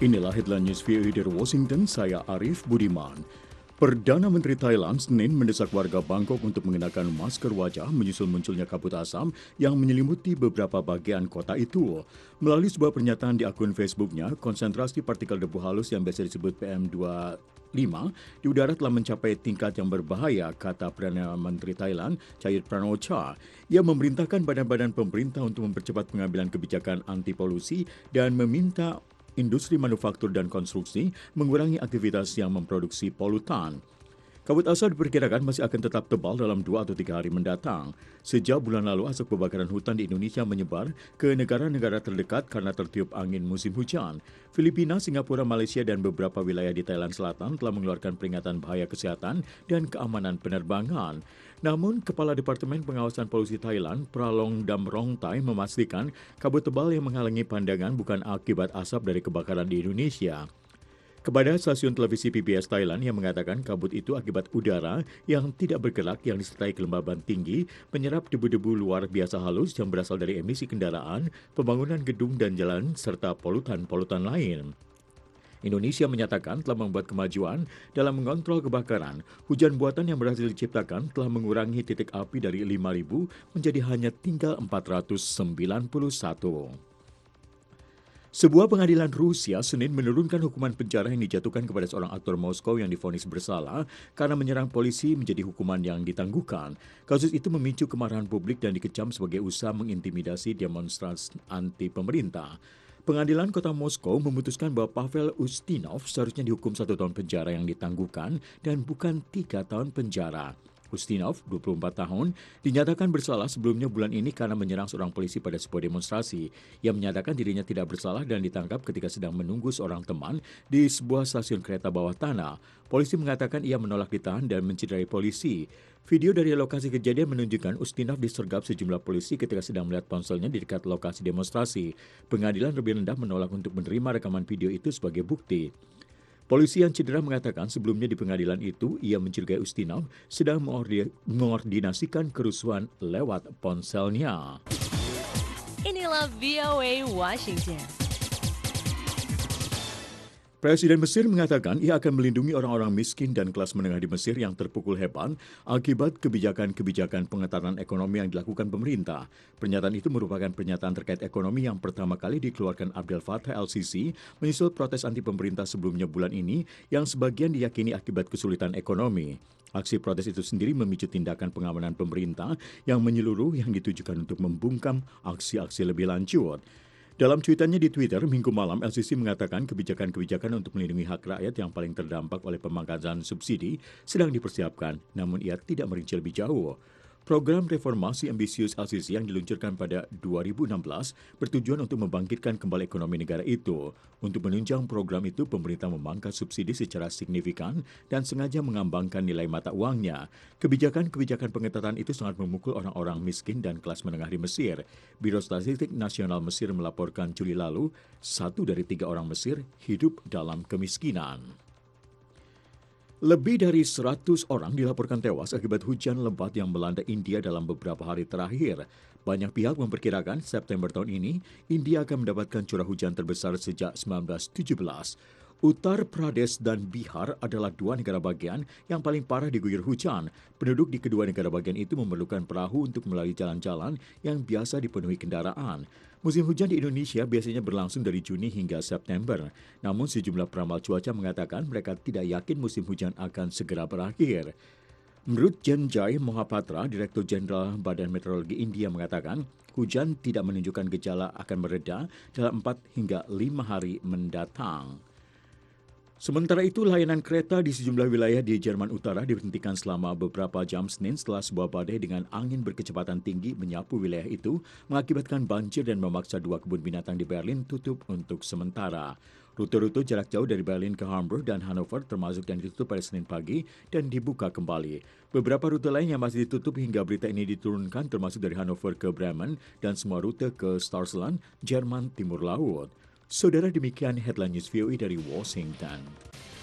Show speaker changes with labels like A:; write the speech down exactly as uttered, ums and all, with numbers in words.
A: Inilah headline news V O A dari Washington, saya Arif Budiman. Perdana Menteri Thailand Senin mendesak warga Bangkok untuk mengenakan masker wajah menyusul munculnya kabut asam yang menyelimuti beberapa bagian kota itu. Melalui sebuah pernyataan di akun Facebooknya, konsentrasi partikel debu halus yang biasa disebut P M dua puluh lima di udara telah mencapai tingkat yang berbahaya, kata Perdana Menteri Thailand, Chayut Pranocha. Ia memerintahkan badan-badan pemerintah untuk mempercepat pengambilan kebijakan anti polusi dan meminta industri manufaktur dan konstruksi mengurangi aktivitas yang memproduksi polutan. Kabut asap diperkirakan masih akan tetap tebal dalam dua atau tiga hari mendatang. Sejak bulan lalu, asap kebakaran hutan di Indonesia menyebar ke negara-negara terdekat karena tertiup angin musim hujan. Filipina, Singapura, Malaysia, dan beberapa wilayah di Thailand Selatan telah mengeluarkan peringatan bahaya kesehatan dan keamanan penerbangan. Namun, Kepala Departemen Pengawasan Polusi Thailand, Pralong Damrongtai, memastikan kabut tebal yang menghalangi pandangan bukan akibat asap dari kebakaran di Indonesia. Kepada stasiun televisi P B S Thailand yang mengatakan kabut itu akibat udara yang tidak bergerak yang disertai kelembaban tinggi, menyerap debu-debu luar biasa halus yang berasal dari emisi kendaraan, pembangunan gedung dan jalan, serta polutan-polutan lain. Indonesia menyatakan telah membuat kemajuan dalam mengontrol kebakaran. Hujan buatan yang berhasil diciptakan telah mengurangi titik api dari lima ribu menjadi hanya tinggal empat ratus sembilan puluh satu. Sebuah pengadilan Rusia Senin menurunkan hukuman penjara yang dijatuhkan kepada seorang aktor Moskow yang divonis bersalah karena menyerang polisi menjadi hukuman yang ditangguhkan. Kasus itu memicu kemarahan publik dan dikecam sebagai usaha mengintimidasi demonstrasi anti pemerintah. Pengadilan Kota Moskow memutuskan bahwa Pavel Ustinov seharusnya dihukum satu tahun penjara yang ditangguhkan dan bukan tiga tahun penjara. Ustinov, dua puluh empat tahun, dinyatakan bersalah sebelumnya bulan ini karena menyerang seorang polisi pada sebuah demonstrasi. Ia menyatakan dirinya tidak bersalah dan ditangkap ketika sedang menunggu seorang teman di sebuah stasiun kereta bawah tanah. Polisi mengatakan ia menolak ditahan dan mencederai polisi. Video dari lokasi kejadian menunjukkan Ustinov disergap sejumlah polisi ketika sedang melihat ponselnya di dekat lokasi demonstrasi. Pengadilan lebih rendah menolak untuk menerima rekaman video itu sebagai bukti. Polisi yang cedera mengatakan sebelumnya di pengadilan itu ia mencurigai Ustinov sedang mengordinasikan kerusuhan lewat ponselnya.
B: Inilah V O A Washington.
A: Presiden Mesir mengatakan ia akan melindungi orang-orang miskin dan kelas menengah di Mesir yang terpukul hebat akibat kebijakan-kebijakan pengetahuan ekonomi yang dilakukan pemerintah. Pernyataan itu merupakan pernyataan terkait ekonomi yang pertama kali dikeluarkan Abdel Fattah el-Sisi menyusul protes anti pemerintah sebelumnya bulan ini yang sebagian diyakini akibat kesulitan ekonomi. Aksi protes itu sendiri memicu tindakan pengamanan pemerintah yang menyeluruh yang ditujukan untuk membungkam aksi-aksi lebih lanjut. Dalam cuitannya di Twitter, Minggu malam, el-Sisi mengatakan kebijakan-kebijakan untuk melindungi hak rakyat yang paling terdampak oleh pemangkasan subsidi sedang dipersiapkan, namun ia tidak merinci lebih jauh. Program reformasi ambisius el-Sisi yang diluncurkan pada dua ribu enam belas bertujuan untuk membangkitkan kembali ekonomi negara itu. Untuk menunjang program itu, pemerintah memangkas subsidi secara signifikan dan sengaja mengambangkan nilai mata uangnya. Kebijakan-kebijakan pengetatan itu sangat memukul orang-orang miskin dan kelas menengah di Mesir. Biro Statistik Nasional Mesir melaporkan Juli lalu, satu dari tiga orang Mesir hidup dalam kemiskinan. Lebih dari seratus orang dilaporkan tewas akibat hujan lebat yang melanda India dalam beberapa hari terakhir. Banyak pihak memperkirakan September tahun ini, India akan mendapatkan curah hujan terbesar sejak seribu sembilan ratus tujuh belas. Uttar Pradesh dan Bihar adalah dua negara bagian yang paling parah diguyur hujan. Penduduk di kedua negara bagian itu memerlukan perahu untuk melalui jalan-jalan yang biasa dipenuhi kendaraan. Musim hujan di Indonesia biasanya berlangsung dari Juni hingga September. Namun sejumlah peramal cuaca mengatakan mereka tidak yakin musim hujan akan segera berakhir. Menurut Janjay Mohapatra, Direktur Jenderal Badan Meteorologi India mengatakan, hujan tidak menunjukkan gejala akan mereda dalam empat hingga lima hari mendatang. Sementara itu, layanan kereta di sejumlah wilayah di Jerman Utara diberhentikan selama beberapa jam Senin setelah sebuah badai dengan angin berkecepatan tinggi menyapu wilayah itu, mengakibatkan banjir dan memaksa dua kebun binatang di Berlin tutup untuk sementara. Rute-rute jarak jauh dari Berlin ke Hamburg dan Hannover termasuk yang ditutup pada Senin pagi dan dibuka kembali. Beberapa rute lain yang masih ditutup hingga berita ini diturunkan termasuk dari Hannover ke Bremen dan semua rute ke Starsland, Jerman Timur Laut. Saudara, demikian headline news V O A dari Washington.